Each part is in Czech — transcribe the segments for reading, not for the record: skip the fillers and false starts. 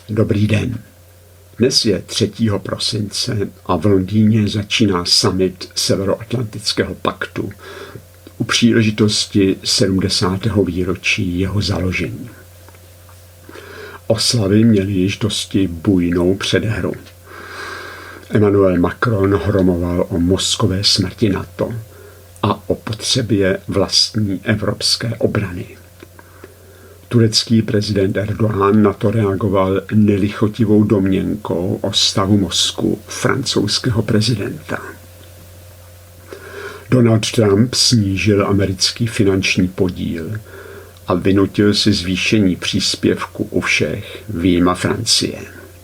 Dobrý den. Dnes je 3. prosince a v Londýně začíná summit Severoatlantického paktu u příležitosti 70. výročí jeho založení. Oslavy měly již dosti bujnou předhru. Emmanuel Macron hromoval o mozkové smrti NATO a o potřebě vlastní evropské obrany. Turecký prezident Erdogan na to reagoval nelichotivou domněnkou o stavu mozku francouzského prezidenta. Donald Trump snížil americký finanční podíl a vynutil si zvýšení příspěvku u všech vyjma Francie.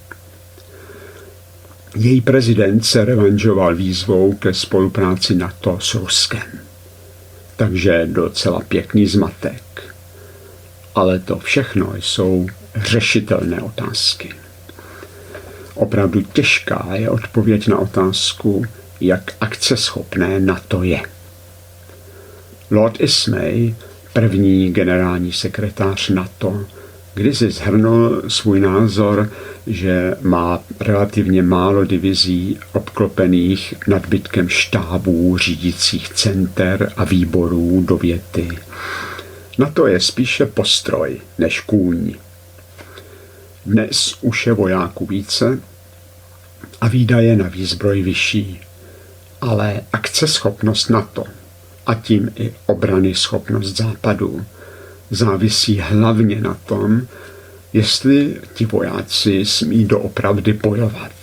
Její prezident se revanžoval výzvou ke spolupráci NATO s Ruskem. Takže docela pěkný zmatek. Ale to všechno jsou řešitelné otázky. Opravdu těžká je odpověď na otázku, jak akceschopné NATO je. Lord Ismay, první generální sekretář NATO, kdysi shrnul svůj názor, že má relativně málo divizí obklopených nadbytkem štábů, řídících center a výborů do věty: NATO je spíše postroj než kůň. Dnes už je vojáků více a výdaje na výzbroj vyšší, ale akceschopnost NATO a tím i obrany schopnost Západu závisí hlavně na tom, jestli ti vojáci smí doopravdy bojovat.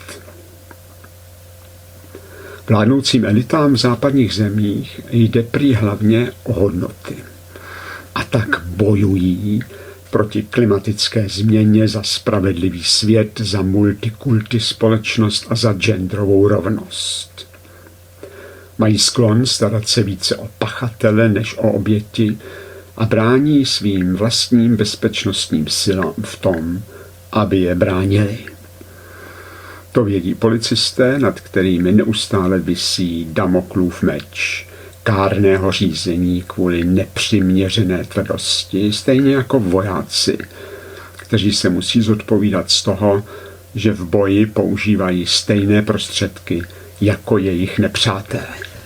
Vládnoucím elitám v západních zemích jde prý hlavně o hodnoty. A tak bojují proti klimatické změně, za spravedlivý svět, za multikulti společnost a za genderovou rovnost. Mají sklon starat se více o pachatele než o oběti a brání svým vlastním bezpečnostním silám v tom, aby je bránili. To vědí policisté, nad kterými neustále visí Damoklův meč kárného řízení kvůli nepřiměřené tvrdosti, stejně jako vojáci, kteří se musí zodpovídat z toho, že v boji používají stejné prostředky jako jejich nepřátelé.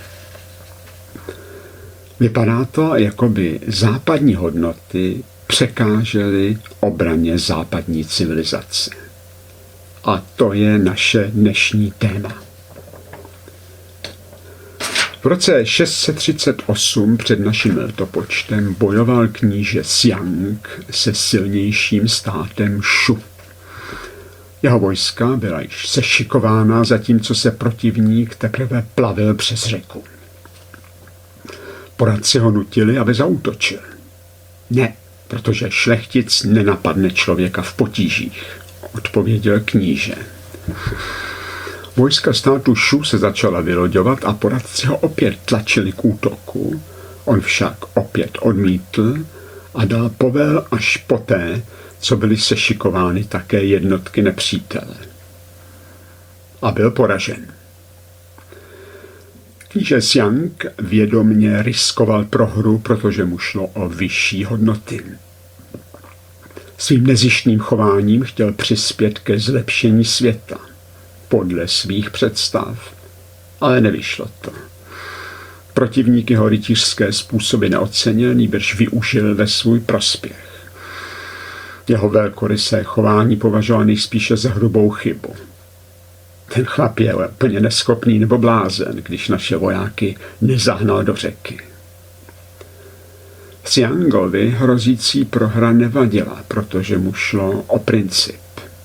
Vypadá to, jako by západní hodnoty překážely obraně západní civilizace. A to je naše dnešní téma. V roce 638 před naším letopočtem bojoval kníže Xiang se silnějším státem Shu. Jeho vojska byla již sešikována, zatímco se protivník teprve plavil přes řeku. Poradci ho nutili, aby zaútočil. Ne, protože šlechtic nenapadne člověka v potížích, odpověděl kníže. Vojska státu Shu se začala vyloďovat a poradci ho opět tlačili k útoku. On však opět odmítl a dal povel až poté, co byly sešikovány také jednotky nepřítele. A byl poražen. Kníže Xiang vědomně riskoval prohru, protože mu šlo o vyšší hodnoty. Svým nezištným chováním chtěl přispět ke zlepšení světa podle svých představ, ale nevyšlo to. Protivník jeho rytířské způsoby neocenil, nýbrž využil ve svůj prospěch. Jeho velkorysé chování považoval nejspíše za hrubou chybu. Ten chlap je úplně neschopný nebo blázen, když naše vojáky nezahnal do řeky. Xiangovi hrozící prohra nevadila, protože mu šlo o princip.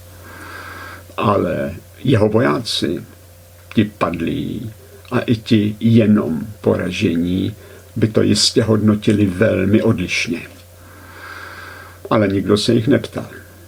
Ale jeho vojáci, ti padlí a i ti jenom poražení, by to jistě hodnotili velmi odlišně. Ale nikdo se jich neptal.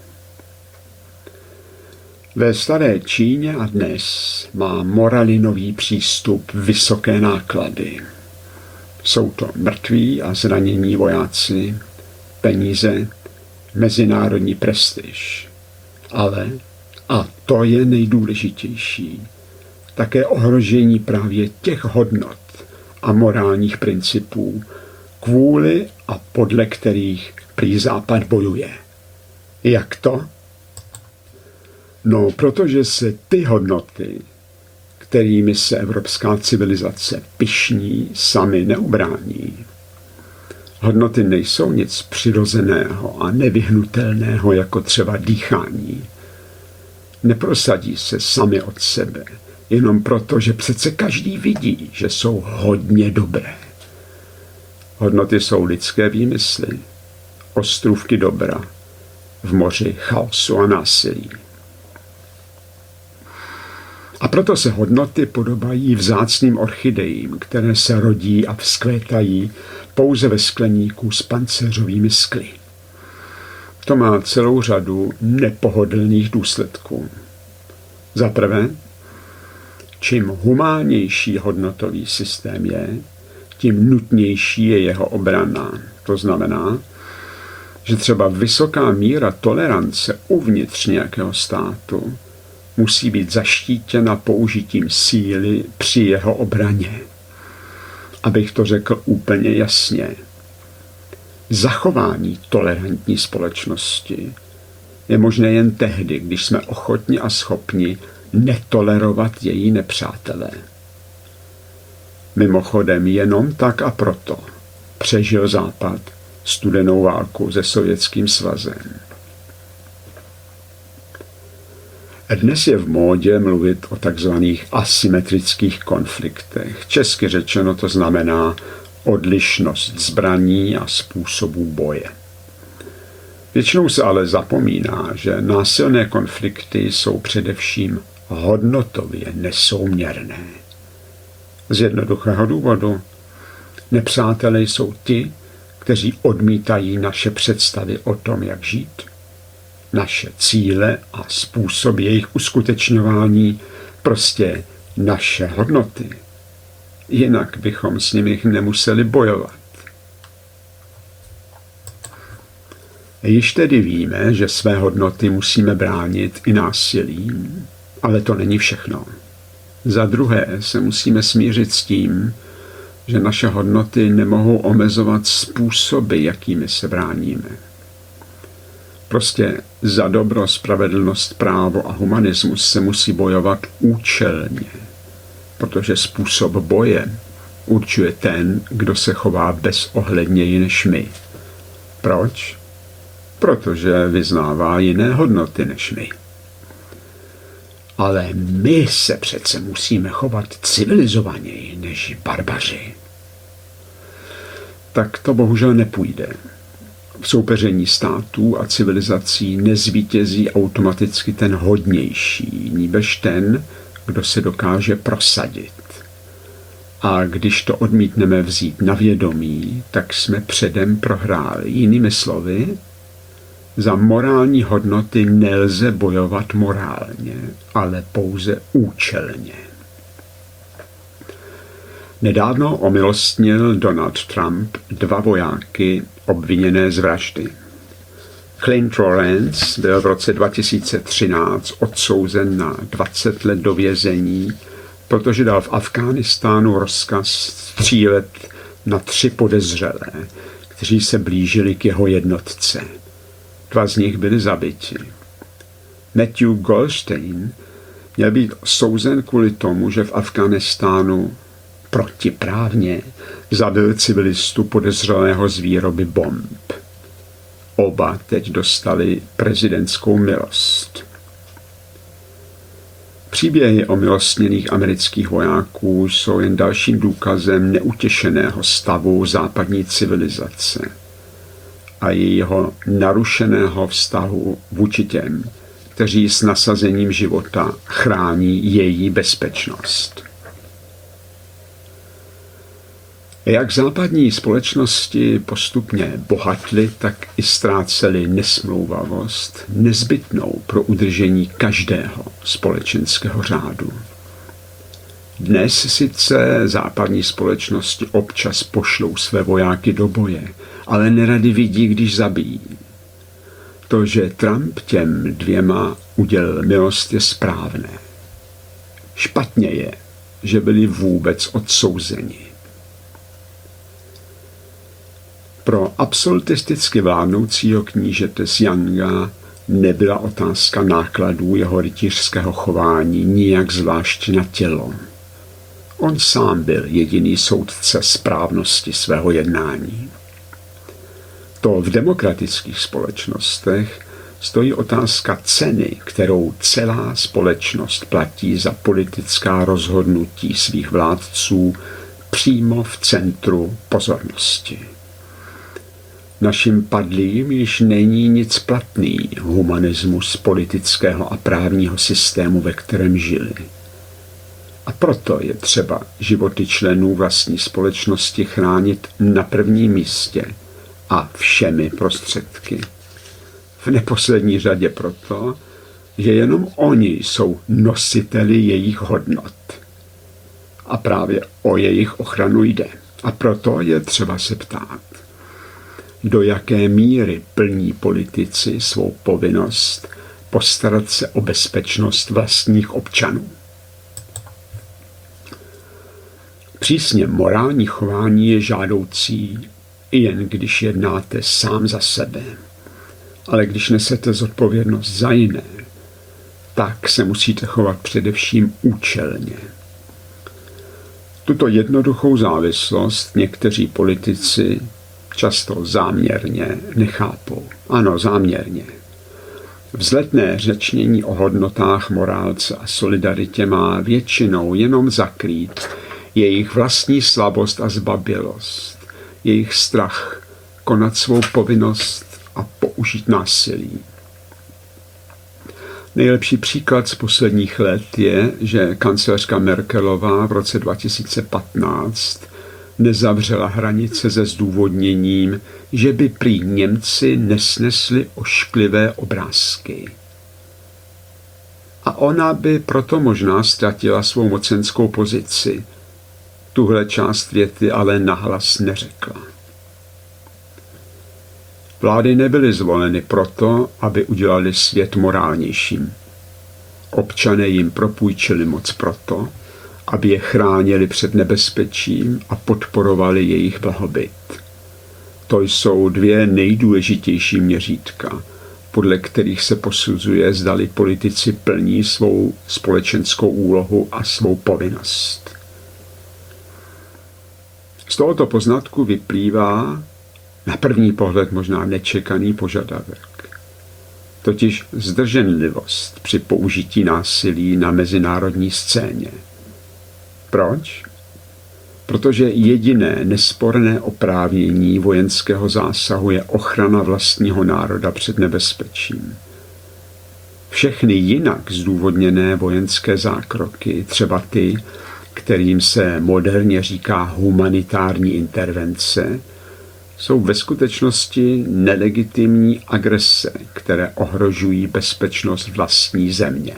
Ve staré Číně a dnes má moralinový přístup vysoké náklady. Jsou to mrtví a zranění vojáci, peníze, mezinárodní prestiž. Ale, a to je nejdůležitější, také ohrožení právě těch hodnot a morálních principů, kvůli a podle kterých prý Západ bojuje. Jak to? No, protože se ty hodnoty, kterými se evropská civilizace pyšní, sami neubrání. Hodnoty nejsou nic přirozeného a nevyhnutelného, jako třeba dýchání. Neprosadí se sami od sebe, jenom proto, že přece každý vidí, že jsou hodně dobré. Hodnoty jsou lidské výmysly, ostrůvky dobra v moři chaosu a násilí. A proto se hodnoty podobají vzácným orchidejím, které se rodí a vzkvétají pouze ve skleníku s pancéřovými skly. To má celou řadu nepohodlných důsledků. Za prvé, čím humánnější hodnotový systém je, tím nutnější je jeho obrana. To znamená, že třeba vysoká míra tolerance uvnitř nějakého státu musí být zaštítěna použitím síly při jeho obraně. Abych to řekl úplně jasně, zachování tolerantní společnosti je možné jen tehdy, když jsme ochotni a schopni netolerovat její nepřátelé. Mimochodem jenom tak a proto přežil Západ studenou válku se Sovětským svazem. Dnes je v módě mluvit o takzvaných asymetrických konfliktech. Česky řečeno to znamená odlišnost zbraní a způsobů boje. Většinou se ale zapomíná, že násilné konflikty jsou především hodnotově nesouměrné. Z jednoduchého důvodu nepřátelé jsou ti, kteří odmítají naše představy o tom, jak žít. Naše cíle a způsob jejich uskutečňování, prostě naše hodnoty. Jinak bychom s nimi nemuseli bojovat. Již tedy víme, že své hodnoty musíme bránit i násilím, ale to není všechno. Za druhé se musíme smířit s tím, že naše hodnoty nemohou omezovat způsoby, jakými se bráníme. Prostě za dobro, spravedlnost, právo a humanismus se musí bojovat účelně, protože způsob boje určuje ten, kdo se chová bezohledněji než my. Proč? Protože vyznává jiné hodnoty než my. Ale my se přece musíme chovat civilizovaněji než barbaři. Tak to bohužel nepůjde. V soupeření států a civilizací nezvítězí automaticky ten hodnější, nýbrž ten, kdo se dokáže prosadit. A když to odmítneme vzít na vědomí, tak jsme předem prohráli. Jinými slovy, za morální hodnoty nelze bojovat morálně, ale pouze účelně. Nedávno omilostnil Donald Trump 2 vojáky obviněné z vraždy. Clint Lawrence byl v roce 2013 odsouzen na 20 let do vězení, protože dal v Afghánistánu rozkaz střílet na 3 podezřelé, kteří se blížili k jeho jednotce. 2 z nich byli zabiti. Matthew Goldstein měl být souzen kvůli tomu, že v Afghánistánu protiprávně zabil civilistu podezřelého z výroby bomb. Oba teď dostali prezidentskou milost. Příběhy omilostněných amerických vojáků jsou jen dalším důkazem neutěšeného stavu západní civilizace a jejího narušeného vztahu vůči těm, kteří s nasazením života chrání její bezpečnost. Jak západní společnosti postupně bohatly, tak i ztrácely nesmlouvavost nezbytnou pro udržení každého společenského řádu. Dnes sice západní společnosti občas pošlou své vojáky do boje, ale nerady vidí, když zabijí. To, že Trump těm 2 udělil milost, je správné. Špatně je, že byli vůbec odsouzeni. Pro absolutisticky vládnoucího knížete z Yanga nebyla otázka nákladů jeho rytířského chování nijak zvlášť na tělo. On sám byl jediný soudce správnosti svého jednání. To v demokratických společnostech stojí otázka ceny, kterou celá společnost platí za politická rozhodnutí svých vládců přímo v centru pozornosti. Našim padlým již není nic platný humanismus politického a právního systému, ve kterém žili. A proto je třeba životy členů vlastní společnosti chránit na prvním místě a všemi prostředky. V neposlední řadě proto, že jenom oni jsou nositeli jejich hodnot. A právě o jejich ochranu jde. A proto je třeba se ptát, do jaké míry plní politici svou povinnost postarat se o bezpečnost vlastních občanů. Přísně morální chování je žádoucí, jen když jednáte sám za sebe. Ale když nesete zodpovědnost za jiné, tak se musíte chovat především účelně. Tuto jednoduchou závislost někteří politici často záměrně nechápou. Ano, záměrně. Vzletné řečnění o hodnotách, morálce a solidaritě má většinou jenom zakrýt jejich vlastní slabost a zbabělost, jejich strach konat svou povinnost a použít násilí. Nejlepší příklad z posledních let je, že kancléřka Merkelová v roce 2015 nezavřela hranice se zdůvodněním, že by prý Němci nesnesli ošklivé obrázky. A ona by proto možná ztratila svou mocenskou pozici. Tuhle část věty ale nahlas neřekla. Vlády nebyly zvoleny proto, aby udělali svět morálnějším. Občané jim propůjčili moc proto, aby je chránili před nebezpečím a podporovali jejich blahobyt. To jsou dvě nejdůležitější měřítka, podle kterých se posuzuje, zdali politici plní svou společenskou úlohu a svou povinnost. Z tohoto poznatku vyplývá na první pohled možná nečekaný požadavek, totiž zdrženlivost při použití násilí na mezinárodní scéně. Proč? Protože jediné nesporné oprávnění vojenského zásahu je ochrana vlastního národa před nebezpečím. Všechny jinak zdůvodněné vojenské zákroky, třeba ty, kterým se moderně říká humanitární intervence, jsou ve skutečnosti nelegitimní agrese, které ohrožují bezpečnost vlastní země.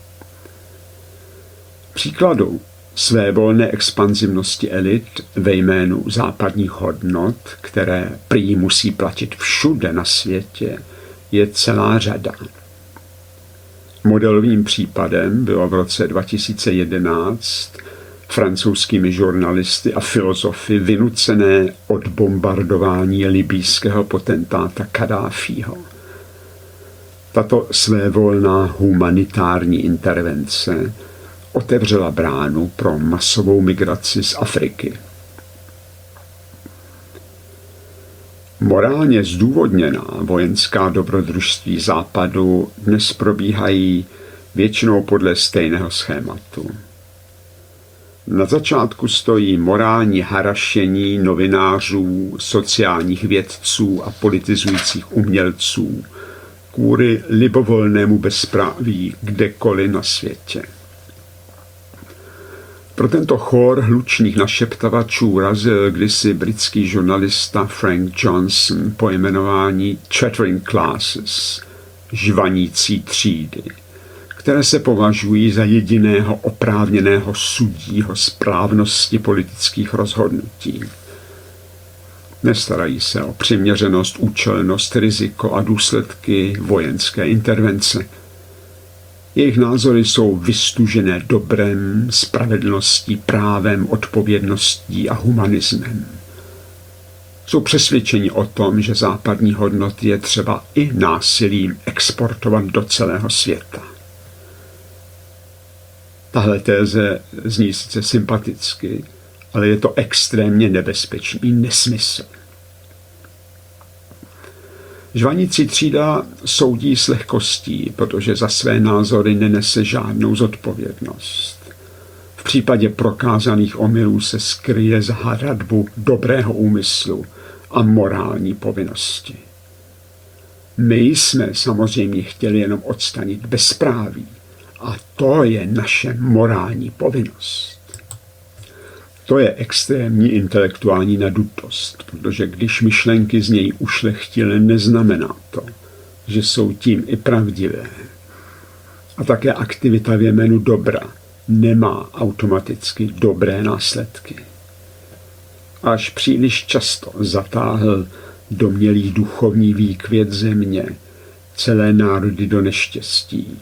Příkladu svévolné expanzivnosti elit ve jménu západních hodnot, které prý musí platit všude na světě, je celá řada. Modelovým případem bylo v roce 2011 francouzskými žurnalisty a filozofy vynucené odbombardování libýského potentáta Kaddáfího. Tato svévolná humanitární intervence otevřela bránu pro masovou migraci z Afriky. Morálně zdůvodněná vojenská dobrodružství Západu dnes probíhají většinou podle stejného schématu. Na začátku stojí morální harašení novinářů, sociálních vědců a politizujících umělců kvůli libovolnému bezpráví kdekoliv na světě. Pro tento chór hlučných našeptavačů razil kdysi britský žurnalista Frank Johnson pojmenování chattering classes, žvanící třídy, které se považují za jediného oprávněného sudího správnosti politických rozhodnutí. Nestarají se o přiměřenost, účelnost, riziko a důsledky vojenské intervence. Jejich názory jsou vystužené dobrem, spravedlností, právem, odpovědností a humanismem. Jsou přesvědčeni o tom, že západní hodnoty je třeba i násilím exportovat do celého světa. Tahle téze zní sice sympaticky, ale je to extrémně nebezpečný nesmysl. Žvanící třída soudí s lehkostí, protože za své názory nenese žádnou zodpovědnost. V případě prokázaných omylů se skryje za hradbu dobrého úmyslu a morální povinnosti. My jsme samozřejmě chtěli jenom odstranit bezpráví a to je naše morální povinnost. To je extrémní intelektuální nadutost, protože když myšlenky z něj ušlechtily, neznamená to, že jsou tím i pravdivé. A také aktivita v jménu dobra nemá automaticky dobré následky. Až příliš často zatáhl domnělý duchovní výkvět země celé národy do neštěstí.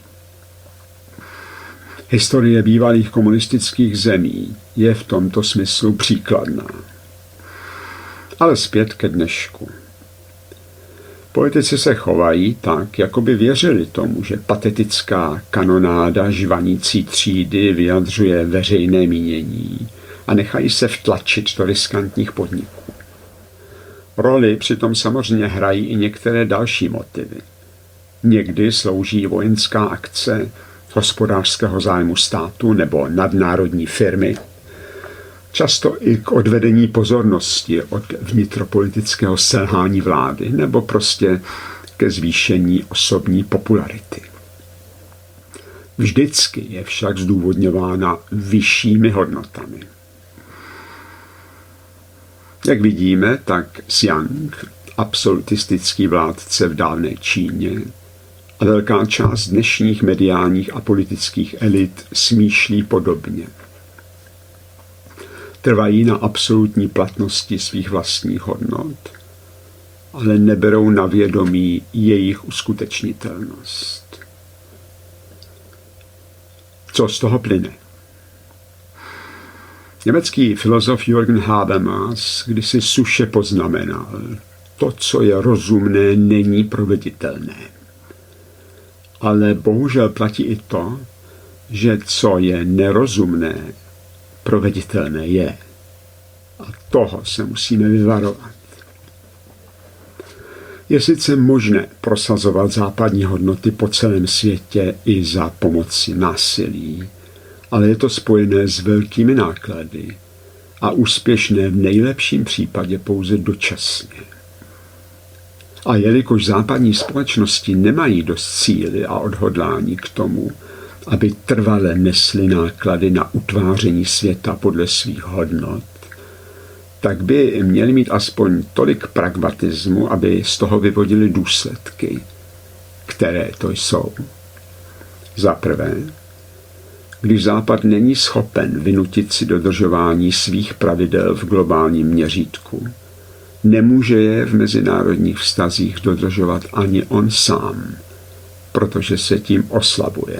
Historie bývalých komunistických zemí je v tomto smyslu příkladná. Ale zpět ke dnešku. Politici se chovají tak, jako by věřili tomu, že patetická kanonáda žvanící třídy vyjadřuje veřejné mínění a nechají se vtlačit do riskantních podniků. Roli přitom samozřejmě hrají i některé další motivy. Někdy slouží vojenská akce hospodářského zájmu státu nebo nadnárodní firmy, často i k odvedení pozornosti od vnitropolitického selhání vlády nebo prostě ke zvýšení osobní popularity. Vždycky je však zdůvodňována vyššími hodnotami. Jak vidíme, tak Xiang, absolutistický vládce v dávné Číně, a velká část dnešních mediálních a politických elit smýšlí podobně. Trvají na absolutní platnosti svých vlastních hodnot, ale neberou na vědomí jejich uskutečnitelnost. Co z toho plyne? Německý filozof Jürgen Habermas kdysi suše poznamenal, to, co je rozumné, není proveditelné. Ale bohužel platí i to, že co je nerozumné, proveditelné je. A toho se musíme vyvarovat. Je sice možné prosazovat západní hodnoty po celém světě i za pomoci násilí, ale je to spojené s velkými náklady a úspěšné v nejlepším případě pouze dočasně. A jelikož západní společnosti nemají dost síly a odhodlání k tomu, aby trvale nesly náklady na utváření světa podle svých hodnot, tak by měli mít aspoň tolik pragmatismu, aby z toho vyvodili důsledky, které to jsou. Za prvé, když Západ není schopen vynutit si dodržování svých pravidel v globálním měřítku, nemůže je v mezinárodních vztazích dodržovat ani on sám, protože se tím oslabuje.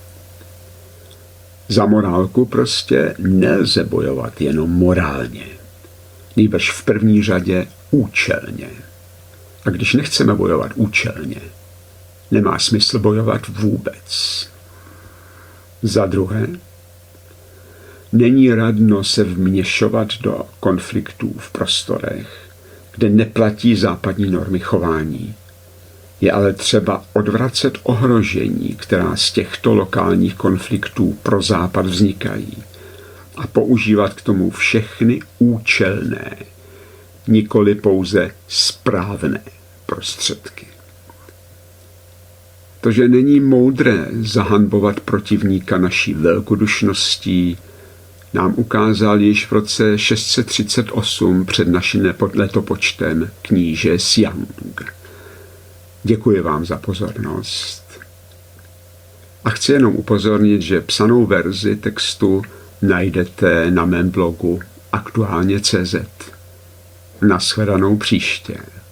Za morálku prostě nelze bojovat jenom morálně, nýbrž v první řadě účelně. A když nechceme bojovat účelně, nemá smysl bojovat vůbec. Za druhé, není radno se vměšovat do konfliktů v prostorech, kde neplatí západní normy chování. Je ale třeba odvracet ohrožení, která z těchto lokálních konfliktů pro Západ vznikají, a používat k tomu všechny účelné, nikoli pouze správné prostředky. To, že není moudré zahanbovat protivníka naší velkodušností, nám ukázal již v roce 638 před naším letopočtem kníže Xiang. Děkuji vám za pozornost. A chci jenom upozornit, že psanou verzi textu najdete na mém blogu aktuálně.cz. Nashledanou příště.